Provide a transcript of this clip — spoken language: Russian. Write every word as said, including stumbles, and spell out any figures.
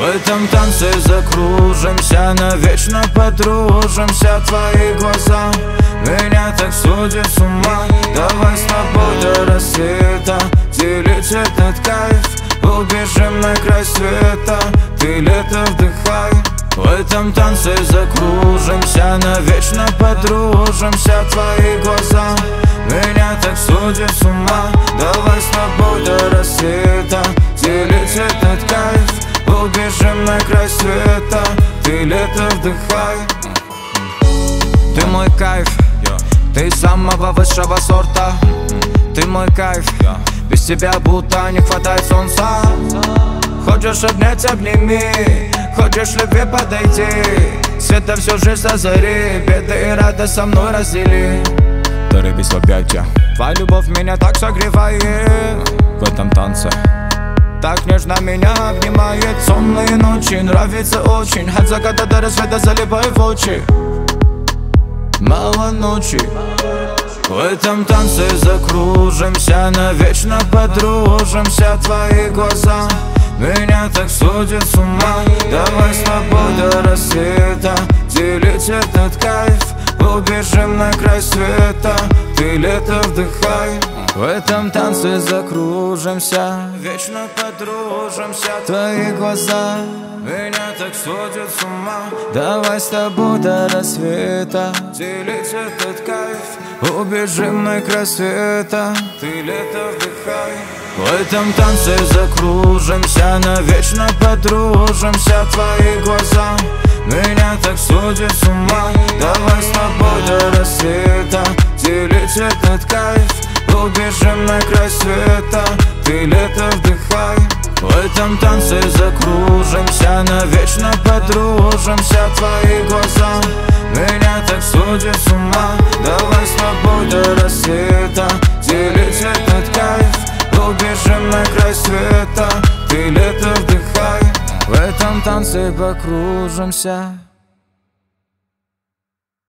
В этом танце закружимся, навечно подружимся. Твои глаза меня так сводят с ума. Давай с тобой до рассвета делить этот кайф. Убежим на край света, ты лето вдыхай. В этом танце закружимся, навечно подружимся. Твои глаза меня так сводят с ума. Давай с тобой до рассвета делить этот кайф. Убежим на край света, ты лето вдыхай. Ты мой кайф, ты самого высшего сорта. Ты мой кайф, без тебя будто не хватает солнца. Хочешь обнять, обними, хочешь любви, подойди. Света всю жизнь озари, беды и радость со мной раздели. Ты рыбись в объятия, твоя любовь меня так согревает. В этом танце так нежно меня обнимает. Сонные ночи нравится очень, от заката до рассвета залипаю в очи. Мало ночи. В этом танце закружимся, навечно подружимся. Твои глаза меня так сводят с ума. Давай с тобой до рассвета делить этот кайф. Убежим на край света, ты лето вдыхай. В этом танце закружимся, вечно подружимся. Твои глаза меня так сводят с ума. Давай с тобой до рассвета делить этот кайф. Убежим на край света, ты лето вдыхай. В этом танце закружимся, навечно подружимся. Твои глаза меня так сводят с ума. Давай с тобой до рассвета делить этот кайф. Убежим на край света, ты лето вдыхай. В этом танце закружимся, навечно подружимся. Твои глаза меня так сводят с ума. Давай с тобой до рассвета делить этот кайф. Убежим на край света, ты лето вдыхай. В этом танце покружимся.